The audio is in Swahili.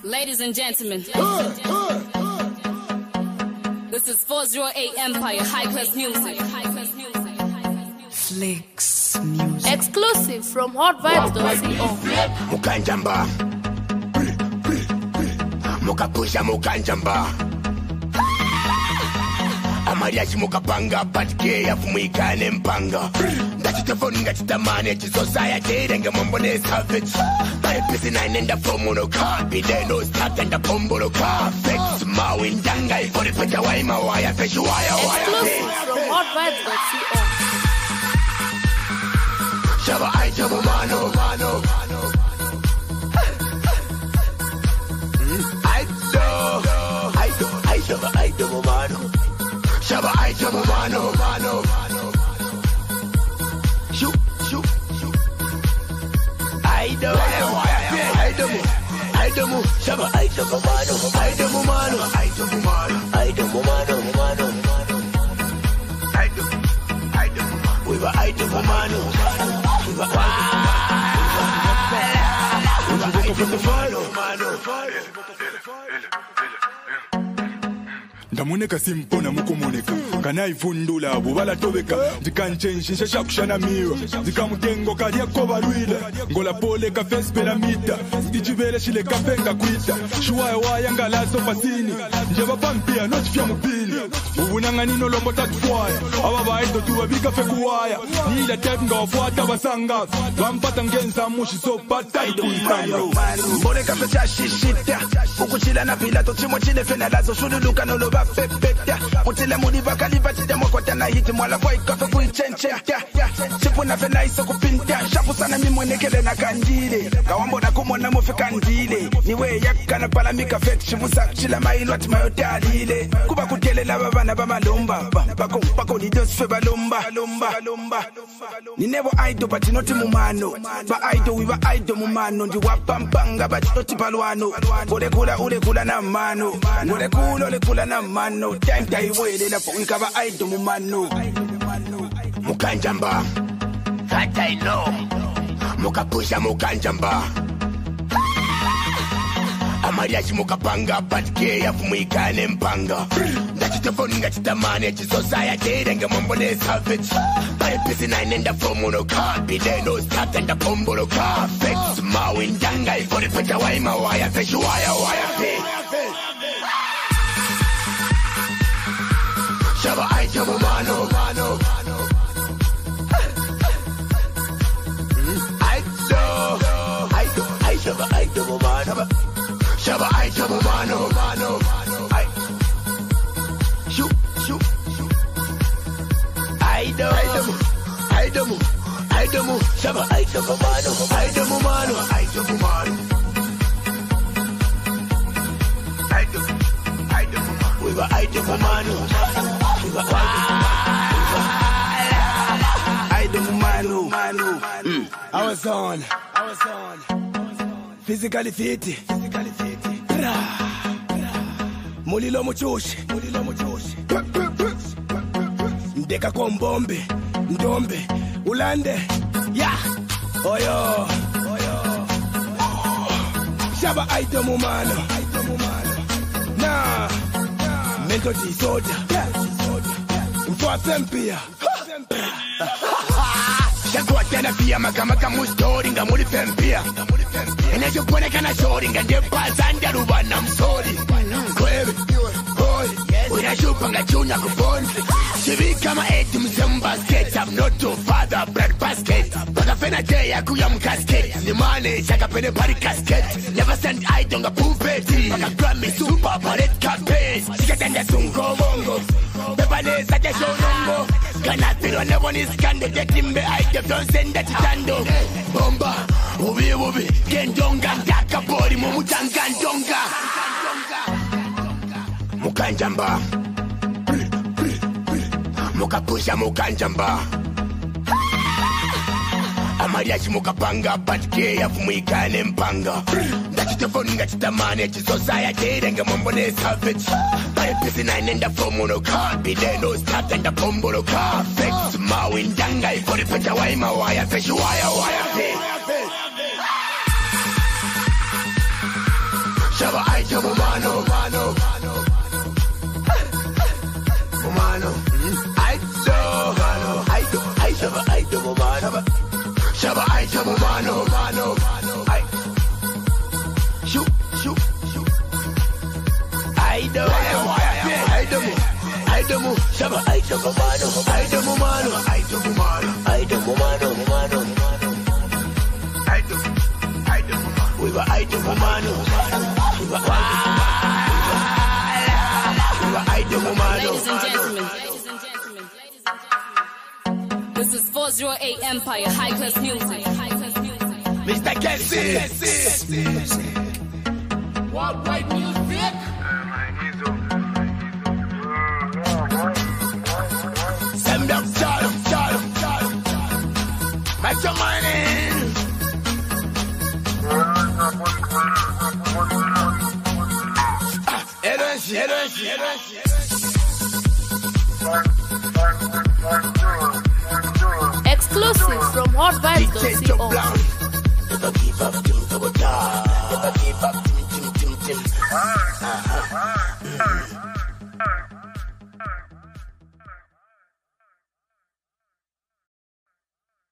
Ladies and gentlemen, this is 408 Empire High Class Music. Flex Music. Exclusive from hotvibes.co. Mukanjamba Mukapusha mukanjamba Amariachi mukapanga patike yafumwikane mpanga Ndachitafoni ngachitamane chisociety Renge mambone savage Barepisi nainenda fomuno kapi Deno start enda pombuno kafet Mawi ndanga ifori pecha waima waya Feshu waya waya Exclusive from hotvibes.co. Shaba aitabu mano Aitabu mano Shaba aitabu mano Shoot Aidamu Shaba aitabu mano We were aitabu mano Ndamuneka simpona mukumoneka kana ivundula bubala tobeka ndikanchenjisha shakushana miwa ndikamutengo kalya kobalwila ngola pole ka face pyramida ndijibele shile kapenga kwita shuwaya waya ngalaso pasini njeba pampia not fya mupini ubunanganino lombo tatfwaya ababaito tuwabika fekuwaya nila type ngawafuata basanga bampata ngenza mushi so pata ikunsando Moneka fecha shishita ukuchila na pilato chimo chile fena lazo shuduluka no loba pepeta mutile muni bakali batide mwakota na hiti mwala kwa ikafe kuichenche chipu na fena iso kupinta shapu sana mimwenekele na kanjile kawambo na kumona mufe kandile niwe yaka na palamika fet shibusa chila mailo ati mayotalile kuba kutelela babana bamalomba bako ni dos fe balomba Ninevo aido but not mumano ba aido we ba aido mumano ndi wapampanga but not palwano ule kula na mano ule kula na mano time taiwele na poika ba aido mumano Mukanjamba That I know Mukapusha mukanjamba Amariachi mukapanga patike yafumwikane mpanga Ndachitafoni ngachitamane chisociety Renge mambone savage Barepisi nainenda fomuno kapi Deno start enda pombuno kafet Mawi ndanga ifori pecha waima waya Feshu waya fe Shaba aitabu mano Shaba aitabu mano Shaba aitabu mano Shoot Aidamu Shaba aitabu mano We were aitabu mano aido mumano I was on physically fit mulilo muchushi ndeka kombombe ndombe ulande ya oyo shaba aido mumano na mental disorder mfwa sempia Shakwatana pia makamaka mustori nga muri fempia Enejo kuonekana shori nga ndepaza ndarubana msori Kwebe, boy, unashupa nga chuna kuponi Shivi kama eti msemu basket I'm not your father, bread basket Baka fena jaya kuya mkasket Ni mane, shaka pene pari kasket Never send idol nga pupeti Baka Grammy super red carpet Shikatende sungo bongo Bebane sate shonongo Kanapiro never niskande Tetimbe aite flonsenda chitando Bomba, ubi Kendonga, ndaka bori Mumutanga ndonga Mukanjamba Mukapusha mukanjamba Amariachi mukapanga patike yafumwikane mpanga Ndachitafoni ngachitamane chisociety Renge mambone savage Barepisi nainenda fomuno kapi Deno start enda pombuno kafet Mawi ndanga ifori pecha waima waya Feshu waya fe Shaba Shaba item mano. Shoot. Item. Shaba item mano. We were item mano. Ladies and gentlemen, this is 408 Empire, high class music. Mr. Casey. What white music? Send up, Charlie. Make your money. Exclusive from hotvibes.co.